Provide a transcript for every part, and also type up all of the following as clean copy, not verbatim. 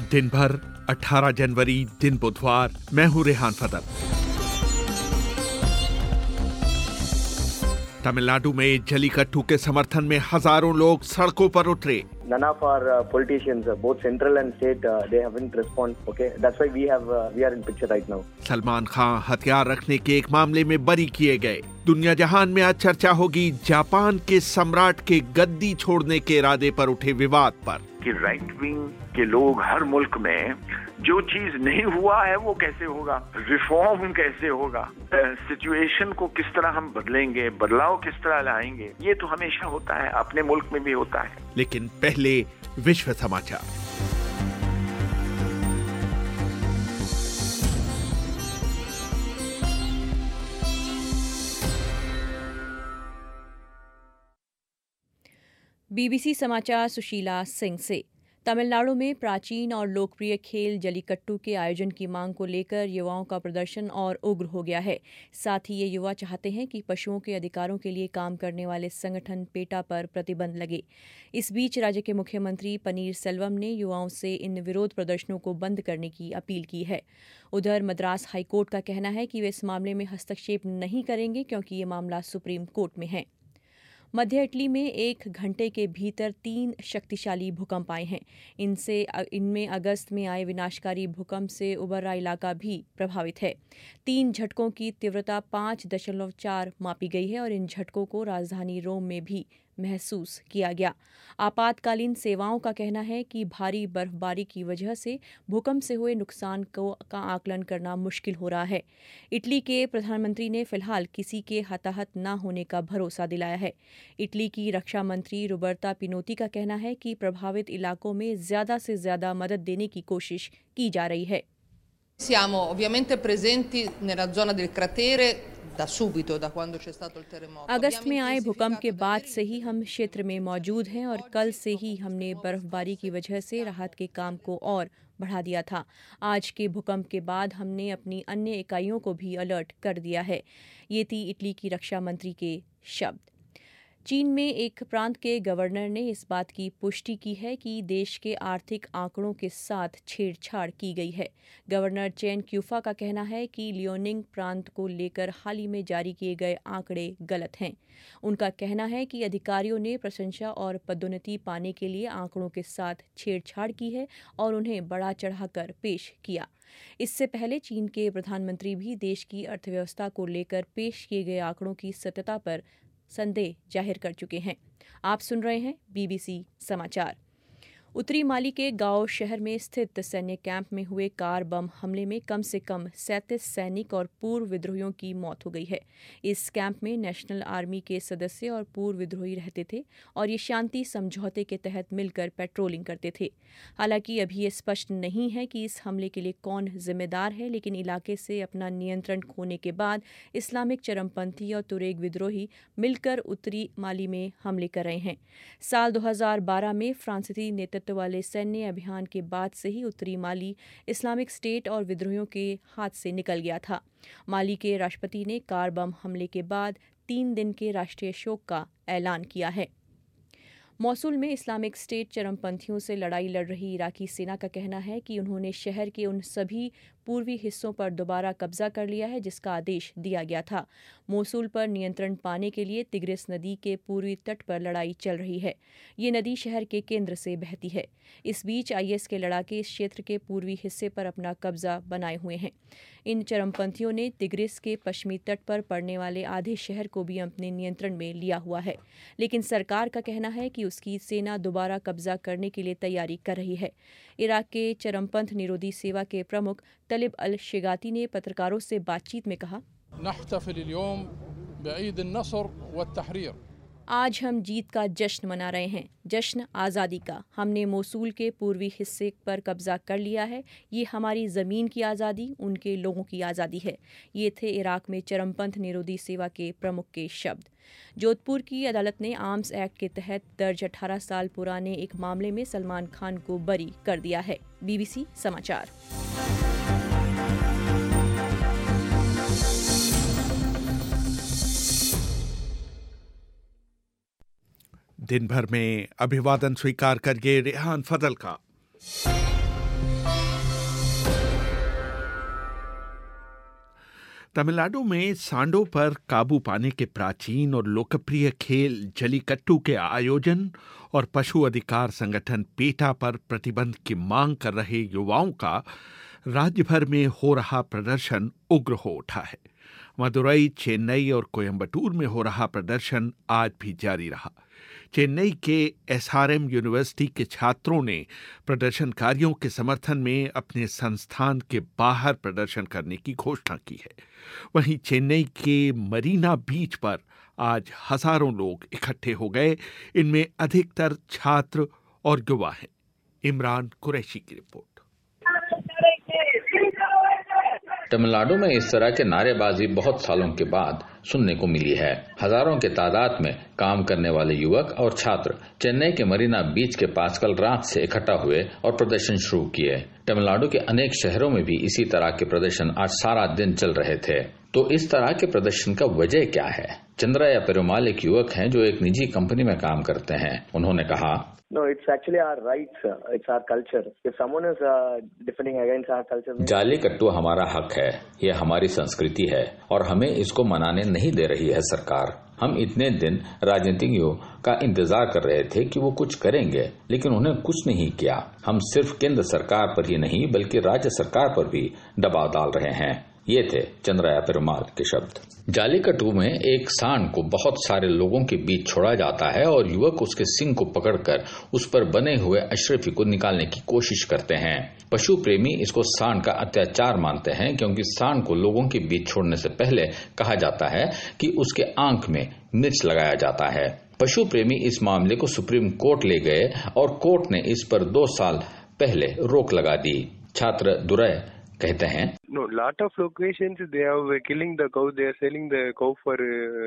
दिन भर 18 जनवरी दिन बुधवार। मैं हूं रेहान फदल। तमिलनाडु में जल्लीकट्टू के समर्थन में हजारों लोग सड़कों पर उतरे। None of our politicians, both central and state, they haven't responded. Okay, that's why we are in picture right now. Salman Khan हथियार रखने के एक मामले में बरी किए गए। दुनिया जहान में आज चर्चा होगी जापान के सम्राट के गद्दी छोड़ने के इरादे पर उठे विवाद पर कि राइट विंग के लोग हर मुल्क में जो चीज नहीं हुआ है वो कैसे होगा, रिफॉर्म कैसे होगा, सिचुएशन को किस तरह हम बदलेंगे, बदलाव किस तरह लाएंगे, ये तो हमेशा होता है, अपने मुल्क में भी होता है। लेकिन पहले विश्व समाचार। बीबीसी समाचार सुशीला सिंह से। तमिलनाडु में प्राचीन और लोकप्रिय खेल जल्लीकट्टू के आयोजन की मांग को लेकर युवाओं का प्रदर्शन और उग्र हो गया है। साथ ही ये युवा चाहते हैं कि पशुओं के अधिकारों के लिए काम करने वाले संगठन पेटा पर प्रतिबंध लगे। इस बीच राज्य के मुख्यमंत्री पनीर सेल्वम ने युवाओं से इन विरोध प्रदर्शनों को बंद करने की अपील की है। उधर मद्रास हाईकोर्ट का कहना है कि वे इस मामले में हस्तक्षेप नहीं करेंगे क्योंकि ये मामला सुप्रीम कोर्ट में है। मध्य इटली में 1 घंटे के भीतर 3 शक्तिशाली भूकंप आए हैं। इनमें अगस्त में आए विनाशकारी भूकंप से उभरा इलाका भी प्रभावित है। 3 झटकों की तीव्रता 5.4 मापी गई है और इन झटकों को राजधानी रोम में भी महसूस किया गया। आपातकालीन सेवाओं का कहना है कि भारी बर्फबारी की वजह से भूकंप से हुए नुकसान का आकलन करना मुश्किल हो रहा है। इटली के प्रधानमंत्री ने फिलहाल किसी के हताहत न होने का भरोसा दिलाया है। इटली की रक्षा मंत्री रोबर्टा पिनोती का कहना है कि प्रभावित इलाकों में ज्यादा से ज्यादा मदद देने की कोशिश की जा रही है। Siamo ovviamente presenti nella zona del cratere da subito, da quando c'è stato il terremoto. अगस्त में आए भूकंप के बाद से ही हम क्षेत्र में मौजूद हैं और कल से ही हमने बर्फबारी की वजह से राहत के काम को और बढ़ा दिया था। आज के भूकंप के बाद हमने अपनी अन्य इकाइयों को भी अलर्ट कर दिया है। ये थी इटली की रक्षा मंत्री के शब्द। चीन में एक प्रांत के गवर्नर ने इस बात की पुष्टि की है कि देश के आर्थिक आंकड़ों के साथ छेड़छाड़ की गई है। गवर्नर चेन क्यूफा का कहना है कि लियोनिंग प्रांत को लेकर हाल ही में जारी किए गए आंकड़े गलत हैं। उनका कहना है कि अधिकारियों ने प्रशंसा और पदोन्नति पाने के लिए आंकड़ों के साथ छेड़छाड़ की है और उन्हें बढ़ा चढ़ाकर पेश किया। इससे पहले चीन के प्रधानमंत्री भी देश की अर्थव्यवस्था को लेकर पेश किए गए आंकड़ों की सत्यता पर संदेह जाहिर कर चुके हैं। आप सुन रहे हैं बीबीसी समाचार। उत्तरी माली के गाओ शहर में स्थित सैन्य कैंप में हुए कार बम हमले में कम से कम 37 सैनिक और पूर्व विद्रोहियों की मौत हो गई है। इस कैंप में नेशनल आर्मी के सदस्य और पूर्व विद्रोही रहते थे और ये शांति समझौते के तहत मिलकर पेट्रोलिंग करते थे। हालांकि अभी ये स्पष्ट नहीं है कि इस हमले के लिए कौन जिम्मेदार है, लेकिन इलाके से अपना नियंत्रण खोने के बाद इस्लामिक चरमपंथी और तुरेग विद्रोही मिलकर उत्तरी माली में हमले कर रहे हैं। साल 2012 में फ्रांसीसी नेतृत्व वाले सैन्य अभियान के बाद से ही उत्तरी माली इस्लामिक स्टेट और विद्रोहियों के हाथ से निकल गया था। माली के राष्ट्रपति ने कार बम हमले के बाद 3 दिन के राष्ट्रीय शोक का ऐलान किया है। मौसूल में इस्लामिक स्टेट चरमपंथियों से लड़ाई लड़ रही इराकी सेना का कहना है कि उन्होंने शहर के उन सभी पूर्वी हिस्सों पर दोबारा कब्जा कर लिया है जिसका आदेश दिया गया था। मोसूल पर नियंत्रण पाने के लिए तिग्रिस नदी के पूर्वी तट पर लड़ाई चल रही है। ये नदी शहर के केंद्र से बहती है। इस बीच आईएस के लड़ाके इस क्षेत्र के पूर्वी हिस्से पर अपना कब्जा बनाए हुए हैं। इन चरमपंथियों ने तिग्रिस के पश्चिमी तट पर पड़ने वाले आधे शहर को भी अपने नियंत्रण में लिया हुआ है, लेकिन सरकार का कहना है कि उसकी सेना दोबारा कब्जा करने के लिए तैयारी कर रही है। इराक के चरमपंथ निरोधी सेवा के प्रमुख तलिब अल शिगाती ने पत्रकारों से बातचीत में कहा, आज हम जीत का जश्न मना रहे हैं, जश्न आज़ादी का। हमने मोसूल के पूर्वी हिस्से पर कब्जा कर लिया है। ये हमारी ज़मीन की आज़ादी, उनके लोगों की आज़ादी है। ये थे इराक में चरमपंथ निरोधी सेवा के प्रमुख के शब्द। जोधपुर की अदालत ने आर्म्स एक्ट के तहत दर्ज 18 साल पुराने एक मामले में सलमान खान को बरी कर दिया है। बीबीसी समाचार। दिन भर में अभिवादन स्वीकार करिए रेहान फदल का। तमिलनाडु में सांडों पर काबू पाने के प्राचीन और लोकप्रिय खेल जलीकट्टू के आयोजन और पशु अधिकार संगठन पेटा पर प्रतिबंध की मांग कर रहे युवाओं का राज्य भर में हो रहा प्रदर्शन उग्र हो उठा है। मदुरई, चेन्नई और कोयम्बटूर में हो रहा प्रदर्शन आज भी जारी रहा। चेन्नई के एसआरएम यूनिवर्सिटी के छात्रों ने प्रदर्शनकारियों के समर्थन में अपने संस्थान के बाहर प्रदर्शन करने की घोषणा की है। वहीं चेन्नई के मरीना बीच पर आज हजारों लोग इकट्ठे हो गए। इनमें अधिकतर छात्र और युवा हैं। इमरान कुरैशी की रिपोर्ट। तमिलनाडु में इस तरह के नारेबाजी बहुत सालों के बाद सुनने को मिली है। हजारों के तादाद में काम करने वाले युवक और छात्र चेन्नई के मरीना बीच के पास कल रात से इकट्ठा हुए और प्रदर्शन शुरू किए। तमिलनाडु के अनेक शहरों में भी इसी तरह के प्रदर्शन आज सारा दिन चल रहे थे। तो इस तरह के प्रदर्शन का वजह क्या है? चंद्रया पेरुमाल एक युवक हैं जो एक निजी कंपनी में काम करते हैं। उन्होंने कहा, No, it's actually our rights. It's our culture. If someone is defending against our culture, jallikattu हमारा हक है, ये हमारी संस्कृति है और हमें इसको मनाने नहीं दे रही है सरकार। हम इतने दिन राजनीतिज्ञों का इंतजार कर रहे थे कि वो कुछ करेंगे, लेकिन उन्होंने कुछ नहीं किया। हम सिर्फ केंद्र सरकार पर ही नहीं बल्कि राज्य सरकार पर भी दबाव डाल रहे हैं। ये थे चंद्रया पेरुमाल के शब्द। जालीकट्टू में एक सांड को बहुत सारे लोगों के बीच छोड़ा जाता है और युवक उसके सींग को पकड़कर उस पर बने हुए अशरफी को निकालने की कोशिश करते हैं। पशु प्रेमी इसको सांड का अत्याचार मानते हैं क्योंकि सांड को लोगों के बीच छोड़ने से पहले कहा जाता है कि उसके आंख में मिर्च लगाया जाता है। पशु प्रेमी इस मामले को सुप्रीम कोर्ट ले गए और कोर्ट ने इस पर 2 साल पहले रोक लगा दी। छात्र दुरय कहते हैं, No, lot of locations they are killing the cow. They are selling the cow for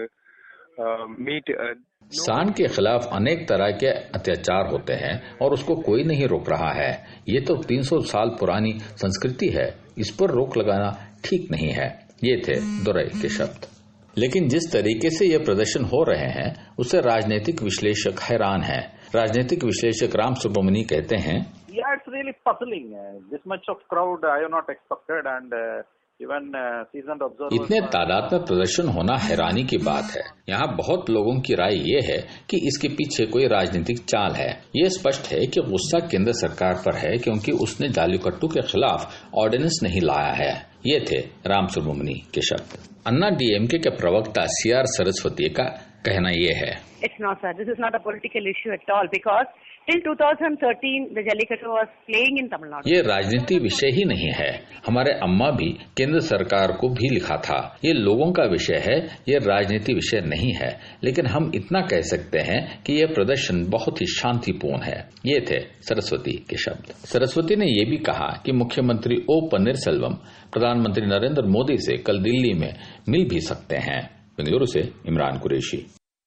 meat. सांड के खिलाफ अनेक तरह के अत्याचार होते हैं और उसको कोई नहीं रोक रहा है। ये तो 300 साल पुरानी संस्कृति है, इस पर रोक लगाना ठीक नहीं है। ये थे दुरई के शब्द। लेकिन जिस तरीके से ये प्रदर्शन हो रहे हैं उससे राजनीतिक विश्लेषक हैरान हैं। राजनीतिक विश्लेषक राम सुब्रमणी कहते हैं, Yeah, it's really puzzling. This much of crowd I have not expected, and even seasoned observers. इतने तादाद में प्रदर्शन होना हैरानी की बात है। यहाँ बहुत लोगों की राय ये है कि इसके पीछे कोई राजनीतिक चाल है। ये स्पष्ट है कि गुस्सा केंद्र सरकार पर है क्योंकि उसने जालीकट्टू के खिलाफ ऑर्डिनेंस नहीं लाया है। ये थे राम सुब्रमणी के शब्द। अन्ना डीएमके के प्रवक्ता सीआर सरस्वती का कहना ये है, It's not, sir. This is not a political issue at all because till 2013 the Jallikattu was playing in Tamil Nadu. ये राजनीति विषय ही नहीं है। हमारे अम्मा भी केंद्र सरकार को भी लिखा था। ये लोगों का विषय है, ये राजनीति विषय नहीं है। लेकिन हम इतना कह सकते हैं कि ये प्रदर्शन बहुत ही शांतिपूर्ण है। ये थे सरस्वती के शब्द। सरस्वती ने ये भी कहा कि मुख्यमंत्री ओ पन्नीरसेल्वम प्रधानमंत्री नरेंद्र मोदी से कल दिल्ली में मिल भी सकते हैं। बेंगलुरु से इमरान कुरैशी।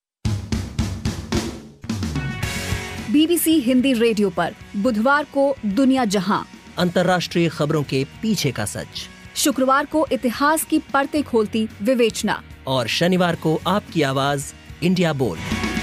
बीबीसी हिंदी रेडियो पर बुधवार को दुनिया जहां, अंतर्राष्ट्रीय खबरों के पीछे का सच। शुक्रवार को इतिहास की परतें खोलती विवेचना और शनिवार को आपकी आवाज इंडिया बोल।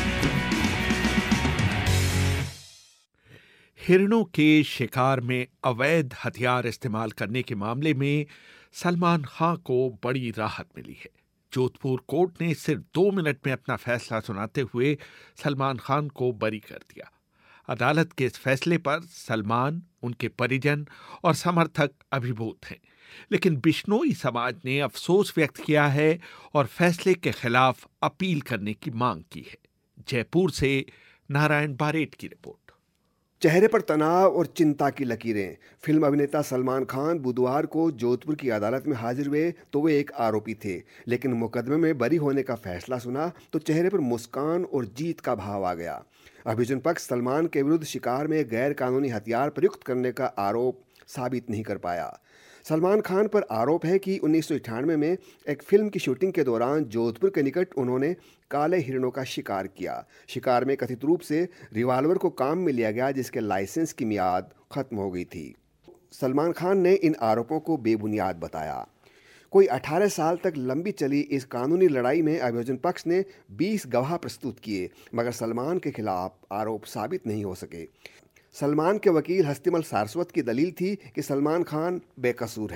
हिरणों के शिकार में अवैध हथियार इस्तेमाल करने के मामले में सलमान खान को बड़ी राहत मिली है। जोधपुर कोर्ट ने सिर्फ 2 मिनट में अपना फैसला सुनाते हुए सलमान खान को बरी कर दिया। अदालत के इस फैसले पर सलमान, उनके परिजन और समर्थक अभिभूत हैं, लेकिन बिश्नोई समाज ने अफसोस व्यक्त किया है और फैसले के खिलाफ अपील करने की मांग की है। जयपुर से नारायण बारेट की रिपोर्ट। चेहरे पर तनाव और चिंता की लकीरें। फिल्म अभिनेता सलमान खान बुधवार को जोधपुर की अदालत में हाजिर हुए तो वे एक आरोपी थे, लेकिन मुकदमे में बरी होने का फैसला सुना तो चेहरे पर मुस्कान और जीत का भाव आ गया। अभियोजन पक्ष सलमान के विरुद्ध शिकार में गैर कानूनी हथियार प्रयुक्त करने का आरोप साबित नहीं कर पाया। सलमान खान पर आरोप है कि 1998 में एक फिल्म की शूटिंग के दौरान जोधपुर के निकट उन्होंने काले हिरणों का शिकार किया। शिकार में कथित रूप से रिवाल्वर को काम में लिया गया जिसके लाइसेंस की मियाद खत्म हो गई थी। सलमान खान ने इन आरोपों को बेबुनियाद बताया। कोई 18 साल तक लंबी चली इस कानूनी लड़ाई में अभियोजन पक्ष ने 20 गवाह प्रस्तुत किए, मगर सलमान के खिलाफ आरोप साबित नहीं हो सके। सलमान के वकील हस्तिमल सारस्वत की दलील थी कि सलमान खान बेकसूर है।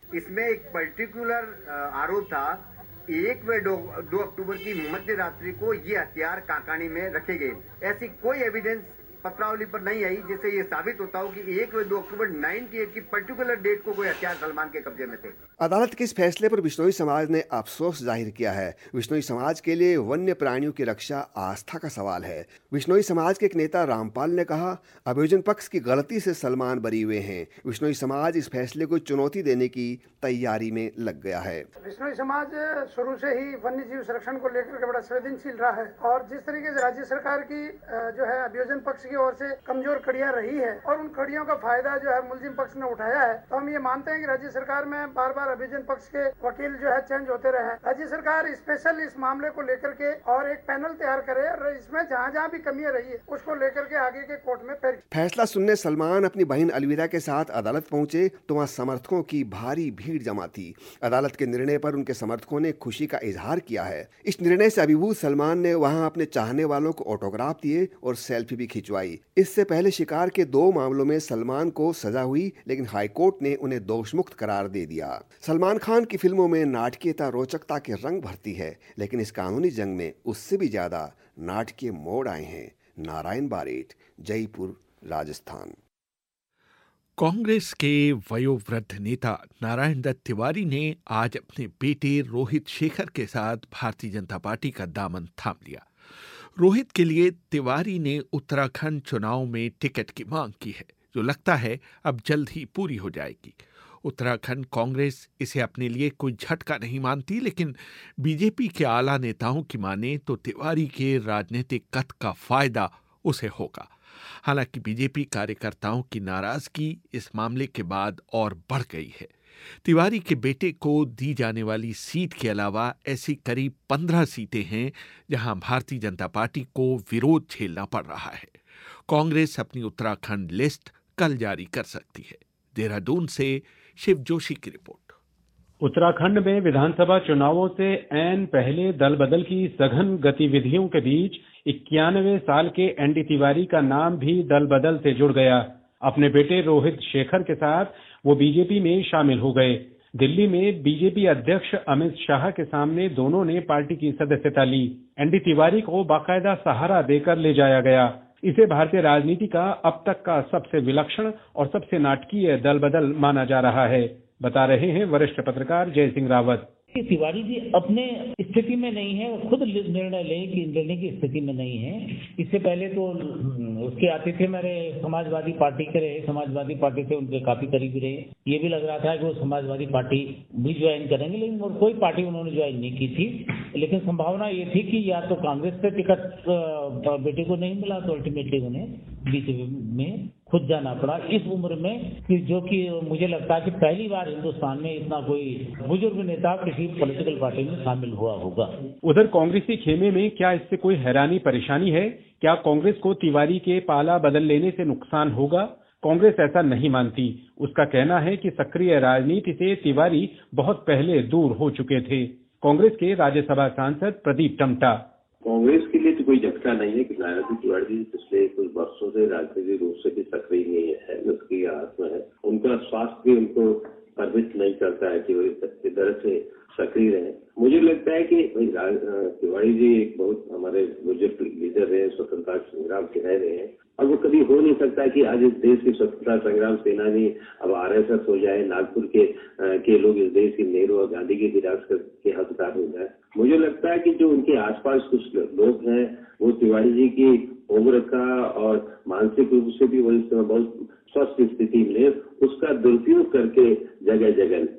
इसमें एक पर्टिकुलर आरोप था, 1 व 2 अक्टूबर की मध्य रात्रि को ये हथियार काकानी में रखे गए। ऐसी कोई एविडेंस पत्रावली पर नहीं आई जिससे ये साबित होता हो कि 1 व 2 अक्टूबर 98 की पर्टिकुलर डेट को कोई हथियार सलमान के कब्जे में थे। अदालत के इस फैसले पर बिश्नोई समाज ने अफसोस जाहिर किया है। बिश्नोई समाज के लिए वन्य प्राणियों की रक्षा आस्था का सवाल है। बिश्नोई समाज के एक नेता रामपाल ने कहा, अभियोजन पक्ष की गलती से सलमान बरी हुए हैं। बिश्नोई समाज इस फैसले को चुनौती देने की तैयारी में लग गया है। बिश्नोई समाज शुरू से ही वन्य जीव संरक्षण को लेकर के बड़ा संवेदनशील रहा है और जिस तरीके से राज्य सरकार की जो है अभियोजन पक्ष की ओर से कमजोर कड़ियां रही है और उन कड़ियों का फायदा जो है मुलजिम पक्ष ने उठाया है, तो हम ये मानते हैं कि राज्य सरकार में बार बार अभियोजन पक्ष के वकील जो है चेंज होते रहे। राज्य सरकार स्पेशल इस मामले को लेकर के और एक पैनल तैयार करे और इसमें जहाँ जहाँ भी कमियां रही है उसको लेकर के आगे के कोर्ट में पेश। फैसला सुनने सलमान अपनी बहन अलविदा के साथ अदालत पहुंचे तो वहाँ समर्थकों की भारी भीड़ जमा थी। अदालत के निर्णय पर उनके समर्थकों ने खुशी का इजहार किया है। इस निर्णय से अभिभूत सलमान ने वहाँ अपने चाहने वालों को ऑटोग्राफ दिए और सेल्फी भी खिंचवाई। इससे पहले शिकार के 2 मामलों में सलमान को सजा हुई, लेकिन हाईकोर्ट ने उन्हें दोषमुक्त करार दे दिया। सलमान खान की फिल्मों में नाटकीयता रोचकता के रंग भरती है, लेकिन इस कानूनी जंग में उससे भी ज्यादा नाटकीय मोड़ आए हैं। नारायण बारेट, जयपुर, राजस्थान। कांग्रेस के वयोवृद्ध नेता नारायण दत्त तिवारी ने आज अपने बेटे रोहित शेखर के साथ भारतीय जनता पार्टी का दामन थाम लिया। रोहित के लिए तिवारी ने उत्तराखंड चुनाव में टिकट की मांग की है, जो लगता है अब जल्द ही पूरी हो जाएगी। उत्तराखंड कांग्रेस इसे अपने लिए कोई झटका नहीं मानती, लेकिन बीजेपी के आला नेताओं की माने तो तिवारी के राजनीतिक कद का फायदा उसे होगा। हालांकि बीजेपी कार्यकर्ताओं की नाराजगी इस मामले के बाद और बढ़ गई है। तिवारी के बेटे को दी जाने वाली सीट के अलावा ऐसी करीब 15 सीटें हैं जहां भारतीय जनता पार्टी को विरोध झेलना पड़ रहा है। कांग्रेस अपनी उत्तराखंड लिस्ट कल जारी कर सकती है। देहरादून से शिव जोशी की रिपोर्ट। उत्तराखंड में विधानसभा चुनावों से ऐन पहले दल बदल की सघन गतिविधियों के बीच 91 साल के एनडी तिवारी का नाम भी दल बदल से जुड़ गया। अपने बेटे रोहित शेखर के साथ वो बीजेपी में शामिल हो गए। दिल्ली में बीजेपी अध्यक्ष अमित शाह के सामने दोनों ने पार्टी की सदस्यता ली। एनडी तिवारी को बाकायदा सहारा देकर ले जाया गया। इसे भारतीय राजनीति का अब तक का सबसे विलक्षण और सबसे नाटकीय दल बदल माना जा रहा है, बता रहे हैं वरिष्ठ पत्रकार जय सिंह रावत। तिवारी जी अपने स्थिति में नहीं है, खुद निर्णय लेने की स्थिति में नहीं है। इससे पहले तो उसके आतिथ्य में रहे, समाजवादी पार्टी के रहे, समाजवादी पार्टी से उनके काफी करीबी रहे। ये भी लग रहा था कि वो समाजवादी पार्टी भी ज्वाइन करेंगे, लेकिन कोई पार्टी उन्होंने ज्वाइन नहीं की थी। लेकिन संभावना ये थी कि या तो कांग्रेस से टिकट बेटे को नहीं मिला तो अल्टीमेटली उन्हें बीजेपी में खुद जाना पड़ा इस उम्र में, जो कि मुझे लगता है कि पहली बार हिंदुस्तान में इतना कोई बुजुर्ग नेता किसी पॉलिटिकल पार्टी में शामिल हुआ होगा। उधर कांग्रेसी खेमे में क्या इससे कोई हैरानी परेशानी है? क्या कांग्रेस को तिवारी के पाला बदल लेने से नुकसान होगा? कांग्रेस ऐसा नहीं मानती। उसका कहना है कि सक्रिय राजनीति से तिवारी बहुत पहले दूर हो चुके थे। कांग्रेस के राज्यसभा सांसद प्रदीप टमटा। कांग्रेस के लिए तो कोई झटका नहीं है कि नारायण तिवारी जी पिछले कुछ वर्षों से राजनीतिक रूप से भी सक्रिय नहीं है, उसकी आत्मा है। उनका स्वास्थ्य भी उनको परमिट नहीं करता है कि वो इस तरह से सक्रिय रहे। मुझे लगता है कि तिवारी जी एक बहुत हमारे बुजुर्ग लीडर रहे, स्वतंत्रता संग्राम के रहे हैं, और वो कभी हो नहीं सकता कि आज इस देश की स्वतंत्रता संग्राम सेनानी अब आरएसएस हो जाए, नागपुर के लोग इस देश की नेहरू और गांधी की विरासत के हकदार हो जाए। मुझे लगता है कि जो उनके आसपास कुछ लोग हैं वो तिवारी जी की उम्र का और मानसिक रूप से भी वो इस समय बहुत स्वस्थ स्थिति में उसका दुरुपयोग करके जगह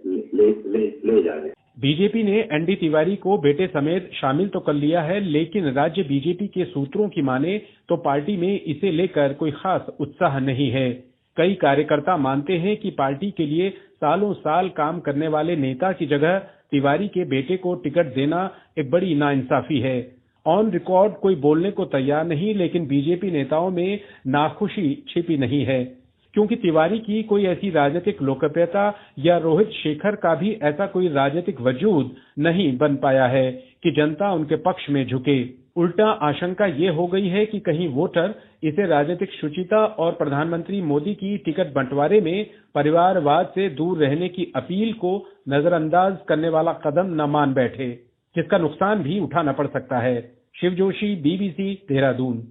जगह ले जा रहे हैं। बीजेपी ने एनडी तिवारी को बेटे समेत शामिल तो कर लिया है, लेकिन राज्य बीजेपी के सूत्रों की माने तो पार्टी में इसे लेकर कोई खास उत्साह नहीं है। कई कार्यकर्ता मानते हैं कि पार्टी के लिए सालों साल काम करने वाले नेता की जगह तिवारी के बेटे को टिकट देना एक बड़ी नाइंसाफी है। ऑन रिकॉर्ड कोई बोलने को तैयार नहीं, लेकिन बीजेपी नेताओं में नाखुशी छिपी नहीं है, क्योंकि तिवारी की कोई ऐसी राजनीतिक लोकप्रियता या रोहित शेखर का भी ऐसा कोई राजनीतिक वजूद नहीं बन पाया है कि जनता उनके पक्ष में झुके। उल्टा आशंका ये हो गई है कि कहीं वोटर इसे राजनीतिक शुचिता और प्रधानमंत्री मोदी की टिकट बंटवारे में परिवारवाद से दूर रहने की अपील को नजरअंदाज करने वाला कदम न मान बैठे, जिसका नुकसान भी उठाना पड़ सकता है। शिव जोशी, BBC, देहरादून।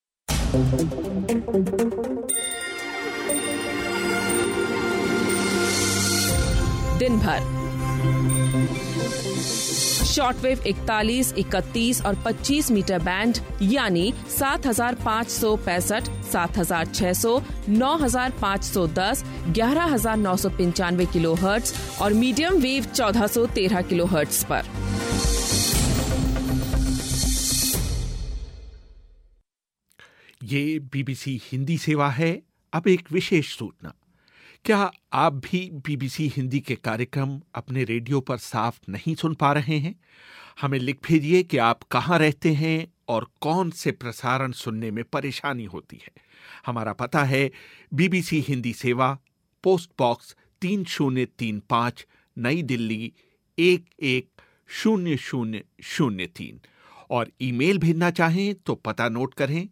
दिन भर शॉर्टवेव 41, 31 और 25 मीटर बैंड यानी 7,565, 7,600, 9,510, 11,995 किलोहर्ट्ज और मीडियम वेव 1,413 किलोहर्ट्ज पर। ये BBC हिंदी सेवा है। अब एक विशेष सूचना। क्या आप भी BBC हिंदी के कार्यक्रम अपने रेडियो पर साफ नहीं सुन पा रहे हैं? हमें लिख भेजिए कि आप कहाँ रहते हैं और कौन से प्रसारण सुनने में परेशानी होती है। हमारा पता है BBC हिंदी सेवा, पोस्ट बॉक्स 3035, नई दिल्ली 110003। और ईमेल भेजना चाहें तो पता नोट करें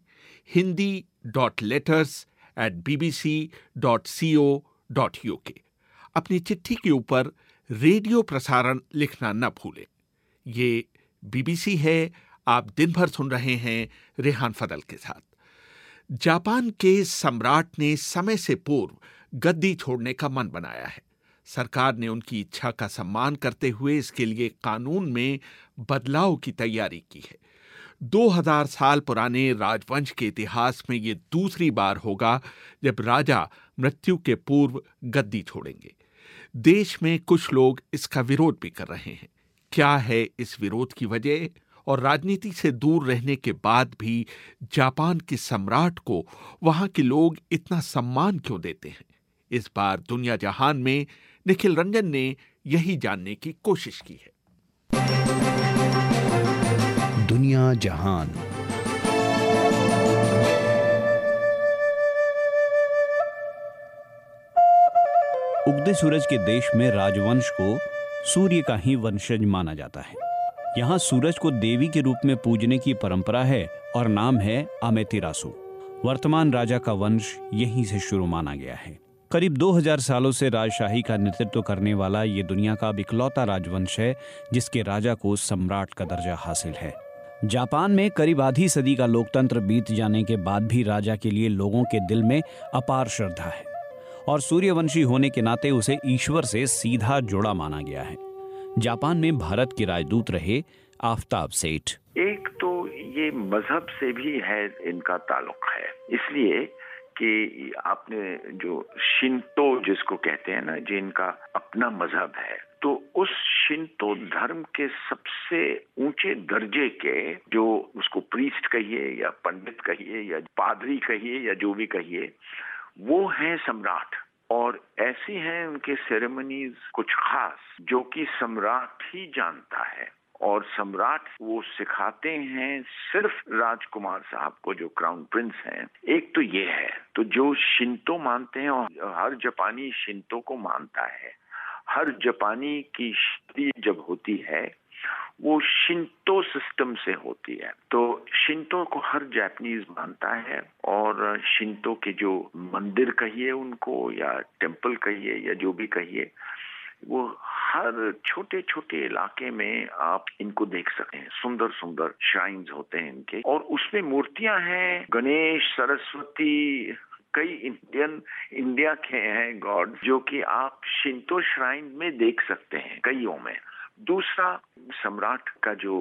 hindi.letters@bbc.co.uk। अपनी चिट्ठी के ऊपर रेडियो प्रसारण लिखना न भूलें। ये BBC है। आप दिन भर सुन रहे हैं रेहान फदल के साथ। जापान के सम्राट ने समय से पूर्व गद्दी छोड़ने का मन बनाया है। सरकार ने उनकी इच्छा का सम्मान करते हुए इसके लिए कानून में बदलाव की तैयारी की है। 2000 साल पुराने राजवंश के इतिहास में ये दूसरी बार होगा जब राजा मृत्यु के पूर्व गद्दी छोड़ेंगे। देश में कुछ लोग इसका विरोध भी कर रहे हैं। क्या है इस विरोध की वजह और राजनीति से दूर रहने के बाद भी जापान के सम्राट को वहां के लोग इतना सम्मान क्यों देते हैं? इस बार दुनिया जहान में निखिल रंजन ने यही जानने की कोशिश की है। दुनिया जहान। उगते सूरज के देश में राजवंश को सूर्य का ही वंशज माना जाता है। यहाँ सूरज को देवी के रूप में पूजने की परंपरा है और नाम है अमेतेरासु। वर्तमान राजा का वंश यहीं से शुरू माना गया है। करीब 2000 सालों से राजशाही का नेतृत्व करने वाला ये दुनिया का इकलौता राजवंश है जिसके राजा को सम्राट का दर्जा हासिल है। जापान में करीब आधी सदी का लोकतंत्र बीत जाने के बाद भी राजा के लिए लोगों के दिल में अपार श्रद्धा है और सूर्यवंशी होने के नाते उसे ईश्वर से सीधा जुड़ा माना गया है। जापान में भारत के राजदूत रहे आफताब सेठ। एक तो ये मजहब से भी है इनका ताल्लुक है, इसलिए कि आपने जो शिंतो जिसको कहते हैं ना, जिनका अपना मजहब है, तो उस शिंतो धर्म के सबसे ऊंचे दर्जे के जो उसको प्रीस्ट कहिए या पंडित कहिए या पादरी कहिए या जो भी कहिए, वो हैं सम्राट। और ऐसी हैं उनके सेरेमनीज कुछ खास जो कि सम्राट ही जानता है और सम्राट वो सिखाते हैं सिर्फ राजकुमार साहब को जो क्राउन प्रिंस हैं। एक तो ये है, तो जो शिंतो मानते हैं और हर जापानी शिंतो को मानता है। हर जापानी की शादी जब होती है वो शिंतो सिस्टम से होती है, तो शिंतो को हर जापानीज मानता है। और शिंतो के जो मंदिर कहिए उनको या टेम्पल कहिए या जो भी कहिए, वो हर छोटे छोटे इलाके में आप इनको देख सकते हैं। सुंदर सुंदर श्राइन्स होते हैं इनके, और उसमें मूर्तियां हैं गणेश, सरस्वती, कई इंडिया के हैं गॉड जो कि आप शिंतो श्राइन में देख सकते हैं कईयों में। दूसरा, सम्राट का जो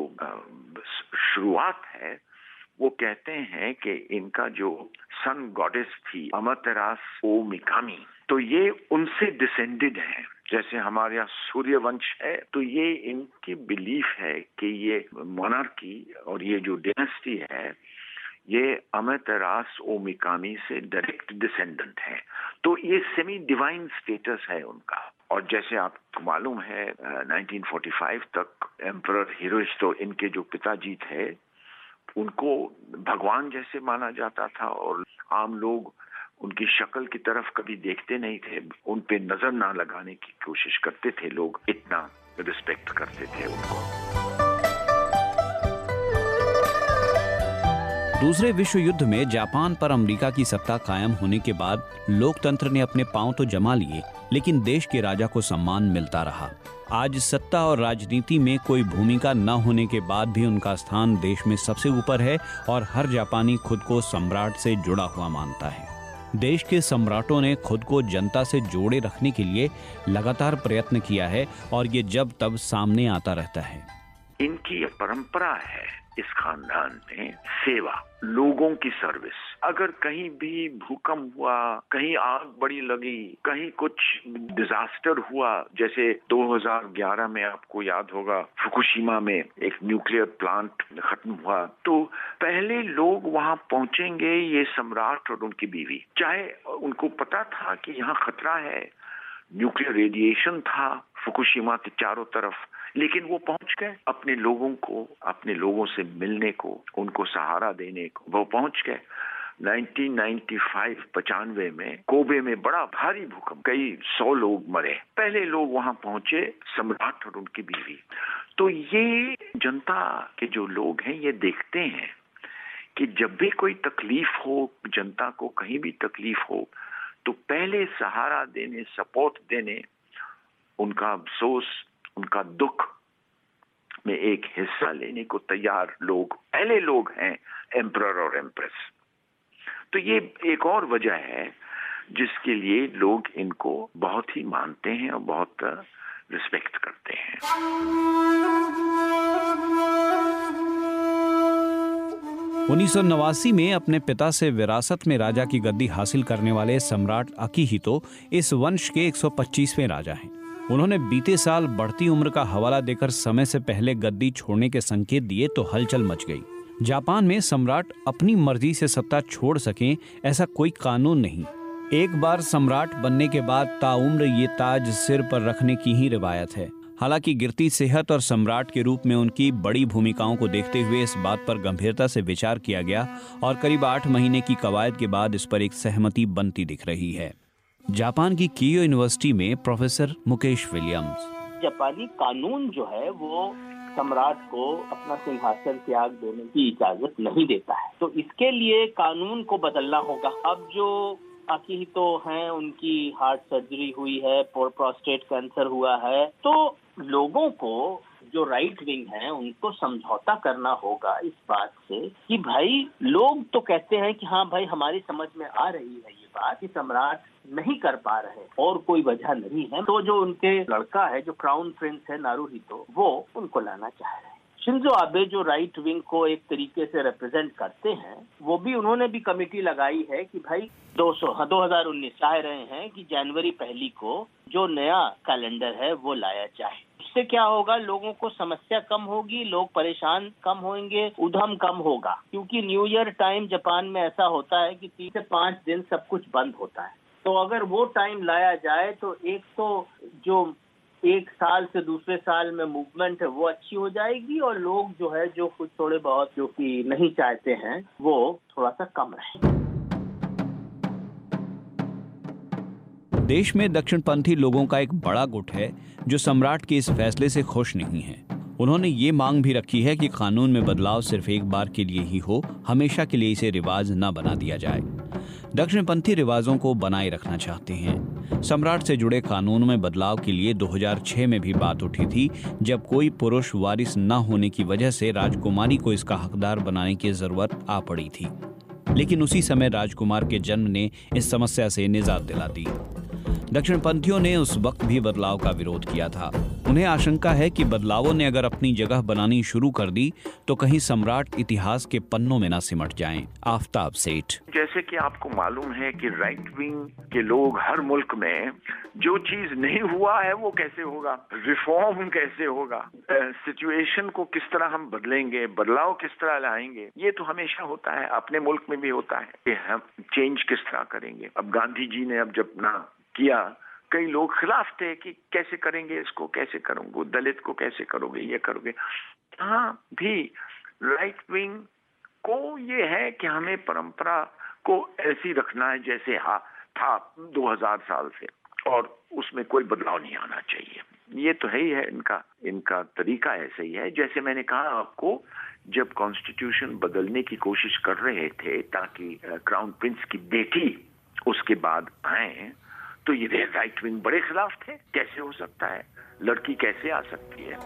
शुरुआत है वो कहते हैं कि इनका जो सन गॉडेस थी अमातेरासु मिकामी, तो ये उनसे डिसेंडेड है। जैसे हमारे यहाँ सूर्यवंश है, तो ये इनकी बिलीफ है कि ये मोनार्की और ये जो डायनेस्टी है ये अमातेरासु मिकामी से डायरेक्ट डिसेंडेंट है। तो ये सेमी डिवाइन स्टेटस है उनका। और जैसे आपको मालूम है 1945 तक एम्परर हिरोहितो, इनके जो पिताजी थे, उनको भगवान जैसे माना जाता था और आम लोग उनकी शक्ल की तरफ कभी देखते नहीं थे, उन पे नजर ना लगाने की कोशिश करते थे लोग, इतना रिस्पेक्ट करते थे उनको। दूसरे विश्व युद्ध में जापान पर अमेरिका की सत्ता कायम होने के बाद लोकतंत्र ने अपने पांव तो जमा लिए, लेकिन देश के राजा को सम्मान मिलता रहा। आज सत्ता और राजनीति में कोई भूमिका न होने के बाद भी उनका स्थान देश में सबसे ऊपर है और हर जापानी खुद को सम्राट से जुड़ा हुआ मानता है। देश के सम्राटों ने खुद को जनता से जोड़े रखने के लिए लगातार प्रयत्न किया है और ये जब तब सामने आता रहता है। इनकी परंपरा है इस खानदान में सेवा, लोगों की सर्विस। अगर कहीं भी भूकंप हुआ, कहीं आग बड़ी लगी, कहीं कुछ डिजास्टर हुआ, जैसे 2011 में आपको याद होगा फुकुशिमा में एक न्यूक्लियर प्लांट खत्म हुआ, तो पहले लोग वहां पहुंचेंगे ये सम्राट और उनकी बीवी। चाहे उनको पता था कि यहाँ खतरा है, न्यूक्लियर रेडिएशन था फुकुशिमा के चारों तरफ, लेकिन वो पहुंच गए अपने लोगों को, अपने लोगों से मिलने को, उनको सहारा देने को वो पहुंच गए। 1995 में कोबे में बड़ा भारी भूकंप, कई 100 लोग मरे, पहले लोग वहां पहुंचे सम्राट और उनकी बीवी। तो ये जनता के जो लोग हैं ये देखते हैं कि जब भी कोई तकलीफ हो, जनता को कहीं भी तकलीफ हो, तो पहले सहारा देने, सपोर्ट देने, उनका अफसोस, उनका दुख में एक हिस्सा लेने को तैयार लोग, पहले लोग हैं एम्परर और एम्प्रेस। तो ये एक और वजह है जिसके लिए लोग इनको बहुत ही मानते हैं और बहुत रिस्पेक्ट करते हैं। 1989 में अपने पिता से विरासत में राजा की गद्दी हासिल करने वाले सम्राट अकिहितो इस वंश के 125वें राजा हैं। उन्होंने बीते साल बढ़ती उम्र का हवाला देकर समय से पहले गद्दी छोड़ने के संकेत दिए तो हलचल मच गई। जापान में सम्राट अपनी मर्जी से सत्ता छोड़ सकें ऐसा कोई कानून नहीं। एक बार सम्राट बनने के बाद ताउम्र ये ताज सिर पर रखने की ही रिवायत है। हालांकि गिरती सेहत और सम्राट के रूप में उनकी बड़ी भूमिकाओं को देखते हुए इस बात पर गंभीरता से विचार किया गया और करीब 8 महीने की कवायद के बाद इस पर एक सहमति बनती दिख रही है। जापान की कीयो यूनिवर्सिटी में प्रोफेसर मुकेश विलियम्स। जापानी कानून जो है वो सम्राट को अपना सिंहासन त्याग देने की इजाजत नहीं देता है, तो इसके लिए कानून को बदलना होगा। अब जो अकिहितो हैं, उनकी हार्ट सर्जरी हुई है, प्रोस्टेट कैंसर हुआ है, तो लोगों को जो राइट विंग है उनको समझौता करना होगा इस बात से कि भाई लोग तो कहते हैं कि हाँ भाई हमारी समझ में आ रही है ये बात कि सम्राट नहीं कर पा रहे और कोई वजह नहीं है, तो जो उनके लड़का है जो क्राउन प्रिंस है नारुहितो, वो उनको लाना चाह रहे हैं। शिंजो आबे जो राइट विंग को एक तरीके से रिप्रेजेंट करते हैं, वो भी उन्होंने भी कमेटी लगाई है कि भाई 2019 चाह रहे हैं कि जनवरी 1 को जो नया कैलेंडर है वो लाया जाए। इससे क्या होगा, लोगों को समस्या कम होगी, लोग परेशान कम होंगे, उधम कम होगा, क्योंकि न्यू ईयर टाइम जापान में ऐसा होता है कि 3 से 5 दिन सब कुछ बंद होता है। तो अगर वो टाइम लाया जाए तो एक तो जो एक साल से दूसरे साल में मूवमेंट है वो अच्छी हो जाएगी और लोग जो है जो कुछ थोड़े बहुत जो कि नहीं चाहते हैं वो थोड़ा सा कम रहे। देश में दक्षिणपंथी लोगों का एक बड़ा गुट है जो सम्राट के इस फैसले से खुश नहीं है। उन्होंने ये मांग भी रखी है कि कानून में बदलाव सिर्फ एक बार के लिए ही हो, हमेशा के लिए इसे रिवाज न बना दिया जाए। दक्षिणपंथी रिवाजों को बनाए रखना चाहते हैं। सम्राट से जुड़े कानून में बदलाव के लिए 2006 में भी बात उठी थी, जब कोई पुरुष वारिस न होने की वजह से राजकुमारी को इसका हकदार बनाने की जरूरत आ पड़ी थी। लेकिन उसी समय राजकुमार के जन्म ने इस समस्या से निजात दिला दी। दक्षिणपंथियों ने उस वक्त भी बदलाव का विरोध किया था। उन्हें आशंका है कि बदलावों ने अगर अपनी जगह बनानी शुरू कर दी तो कहीं सम्राट इतिहास के पन्नों में न सिमट जाएं। आफ्ताब सेठ। जैसे कि आपको मालूम है कि राइट विंग के लोग हर मुल्क में जो चीज नहीं हुआ है वो कैसे होगा, रिफॉर्म कैसे होगा, सिचुएशन को किस तरह हम बदलेंगे, बदलाव किस तरह लाएंगे, ये तो हमेशा होता है, अपने मुल्क में भी होता है कि हम चेंज किस तरह करेंगे। अब गांधी जी ने अब जब ना किया, कई लोग खिलाफ थे कि कैसे करेंगे इसको, कैसे करोगे, दलित को कैसे करोगे, ये करोगे। हाँ भी राइट विंग को ये है कि हमें परंपरा को ऐसी रखना है जैसे था 2000 साल से। और उसमें कोई बदलाव नहीं आना चाहिए। ये तो है ही है, इनका तरीका ऐसा ही है। जैसे मैंने कहा आपको, जब कॉन्स्टिट्यूशन बदलने की कोशिश कर रहे थे ताकि क्राउन प्रिंस की बेटी उसके बाद आए, तो ये राइट विंग बड़े खिलाफ थे। कैसे हो सकता है, लड़की कैसे आ सकती है?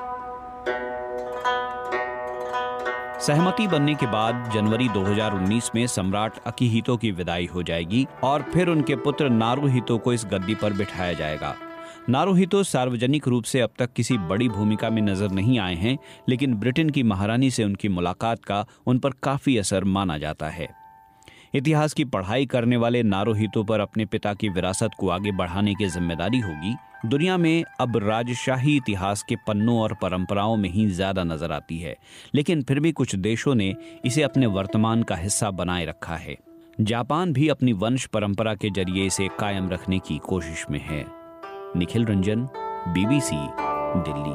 सहमति बनने के बाद जनवरी 2019 में सम्राट अकिहितो की विदाई हो जाएगी और फिर उनके पुत्र नारुहितो को इस गद्दी पर बिठाया जाएगा। नारुहितो सार्वजनिक रूप से अब तक किसी बड़ी भूमिका में नजर नहीं आए हैं, लेकिन ब्रिटेन की महारानी से उनकी मुलाकात का उन पर काफी असर माना जाता है। इतिहास की पढ़ाई करने वाले नारुहितो पर अपने पिता की विरासत को आगे बढ़ाने की जिम्मेदारी होगी। दुनिया में अब राजशाही इतिहास के पन्नों और परंपराओं में ही ज्यादा नजर आती है, लेकिन फिर भी कुछ देशों ने इसे अपने वर्तमान का हिस्सा बनाए रखा है। जापान भी अपनी वंश परंपरा के जरिए इसे कायम रखने की कोशिश में है। निखिल रंजन, BBC, दिल्ली।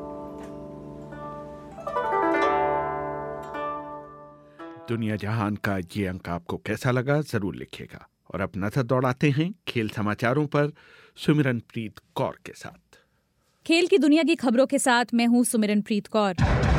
दुनिया जहान का ये अंक आपको कैसा लगा जरूर लिखिएगा। और अब नजर दौड़ाते हैं खेल समाचारों पर सुमिरनप्रीत कौर के साथ। खेल की दुनिया की खबरों के साथ मैं हूं Sumiranpreet Kaur.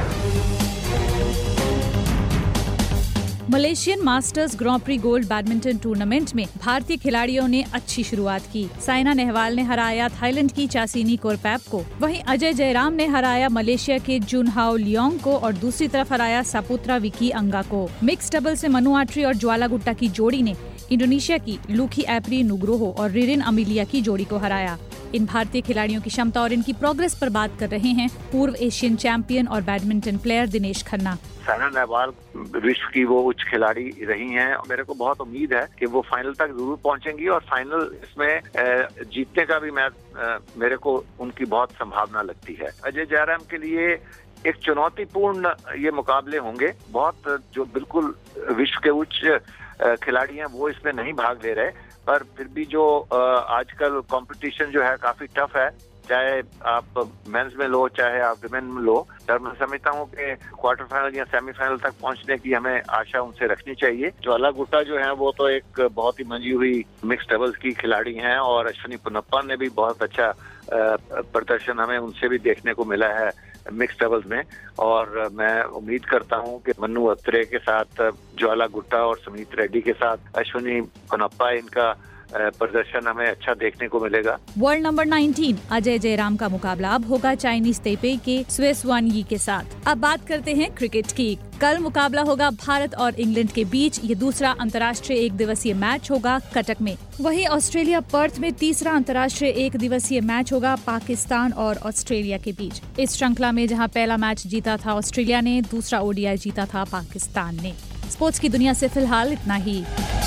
Malaysian masters grand prix gold badminton tournament में भारतीय खिलाड़ियों ने अच्छी शुरुआत की। साइना नेहवाल ने हराया थाईलैंड की चासिनी कोरपैप को, वहीं अजय जयराम ने हराया मलेशिया के जुनहाओ लियोंग को और दूसरी तरफ हराया सापुत्रा विकी अंगा को। मिक्स डबल से मनु आट्री और ज्वाला गुट्टा की जोड़ी ने इंडोनेशिया की लुकी एप्री नुग्रोहो और रिरिन अमिलिया की जोड़ी को हराया। इन भारतीय खिलाड़ियों की क्षमता और इनकी प्रोग्रेस पर बात कर रहे हैं पूर्व एशियन चैंपियन और बैडमिंटन प्लेयर दिनेश खन्ना। साइना नेहवाल विश्व की वो उच्च खिलाड़ी रही हैं। मेरे को बहुत उम्मीद है कि वो फाइनल तक जरूर पहुंचेंगी और फाइनल इसमें जीतने का भी मेरे को उनकी बहुत संभावना लगती है। अजय जयराम के लिए एक चुनौतीपूर्ण ये मुकाबले होंगे। बहुत जो बिल्कुल विश्व के उच्च खिलाड़ी हैं वो इसमें नहीं भाग ले रहे, पर फिर भी जो आजकल कंपटीशन जो है काफी टफ है, चाहे आप मेंस में लो चाहे आप विमेन में लो। तो मैं समझता हूँ कि क्वार्टर फाइनल या सेमीफाइनल तक पहुंचने की हमें आशा उनसे रखनी चाहिए। ज्वाला गुट्टा जो है वो तो एक बहुत ही मंजी हुई मिक्स डबल्स की खिलाड़ी हैं और अश्विनी पोनप्पा ने भी बहुत अच्छा प्रदर्शन हमें उनसे भी देखने को मिला है मिक्स डबल्स में। और मैं उम्मीद करता हूं कि मनु अत्रे के साथ ज्वाला गुट्टा और सुमीत रेड्डी के साथ अश्विनी पोनप्पा, इनका प्रदर्शन हमें अच्छा देखने को मिलेगा। वर्ल्ड नंबर 19 अजय जयराम का मुकाबला अब होगा चाइनीज ताइपेई के स्वे स्वान यी के साथ। अब बात करते हैं क्रिकेट की। कल मुकाबला होगा भारत और इंग्लैंड के बीच। ये दूसरा अंतर्राष्ट्रीय एक दिवसीय मैच होगा कटक में। वहीं ऑस्ट्रेलिया पर्थ में तीसरा अंतर्राष्ट्रीय एक दिवसीय मैच होगा पाकिस्तान और ऑस्ट्रेलिया के बीच। इस श्रृंखला में जहां पहला मैच जीता था ऑस्ट्रेलिया ने, दूसरा ओडीआई जीता था पाकिस्तान ने। स्पोर्ट्स की दुनिया से फिलहाल इतना ही।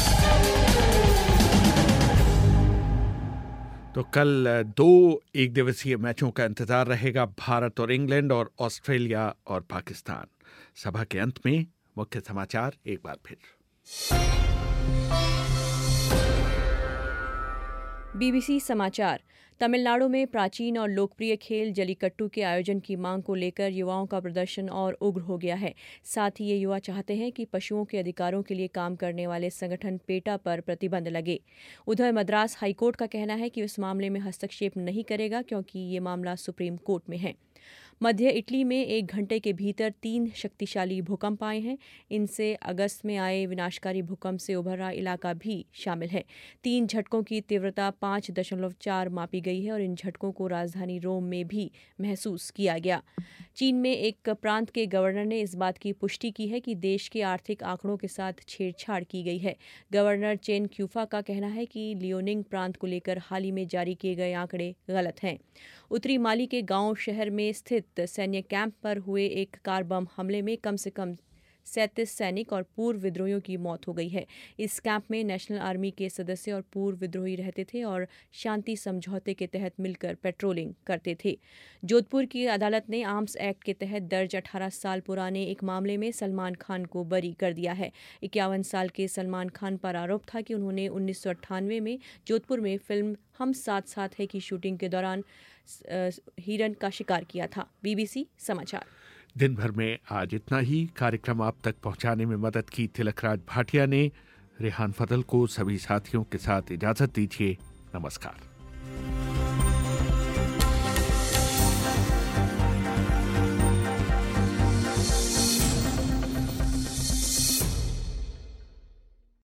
तो कल 2 एक दिवसीय मैचों का इंतजार रहेगा, भारत और इंग्लैंड और ऑस्ट्रेलिया और पाकिस्तान। सभा के अंत में मुख्य समाचार एक बार फिर। BBC समाचार। तमिलनाडु में प्राचीन और लोकप्रिय खेल जलीकट्टू के आयोजन की मांग को लेकर युवाओं का प्रदर्शन और उग्र हो गया है। साथ ही ये युवा चाहते हैं कि पशुओं के अधिकारों के लिए काम करने वाले संगठन पेटा पर प्रतिबंध लगे। उधर मद्रास हाईकोर्ट का कहना है कि इस मामले में हस्तक्षेप नहीं करेगा क्योंकि ये मामला सुप्रीम कोर्ट में है। मध्य इटली में 1 घंटे के भीतर 3 शक्तिशाली भूकंप आए हैं। इनसे अगस्त में आए विनाशकारी भूकंप से उभरा इलाका भी शामिल है। 3 झटकों की तीव्रता 5.4 मापी गई है और इन झटकों को राजधानी रोम में भी महसूस किया गया। चीन में एक प्रांत के गवर्नर ने इस बात की पुष्टि की है कि देश के आर्थिक आंकड़ों के साथ छेड़छाड़ की गई है। गवर्नर चेन क्यूफा का कहना है कि लियोनिंग प्रांत को लेकर हाल ही में जारी किए गए आंकड़े गलत हैं। उत्तरी माली के गांव शहर में स्थित सैन्य कैंप पर हुए एक कार बम हमले में कम से कम 37 सैनिक और पूर्व विद्रोहियों की मौत हो गई है। इस कैंप में नेशनल आर्मी के सदस्य और पूर्व विद्रोही रहते थे और शांति समझौते के तहत मिलकर पेट्रोलिंग करते थे। जोधपुर की अदालत ने आर्म्स एक्ट के तहत दर्ज 18 साल पुराने एक मामले में सलमान खान को बरी कर दिया है। 51 साल के सलमान खान पर आरोप था कि उन्होंने 1998 में जोधपुर में फिल्म हम साथ साथ है की शूटिंग के दौरान हिरन का शिकार किया था। BBC समाचार। दिन भर में आज इतना ही। कार्यक्रम आप तक पहुंचाने में मदद की तिलकराज भाटिया ने। रेहान फजल को सभी साथियों के साथ इजाजत दीजिए। नमस्कार।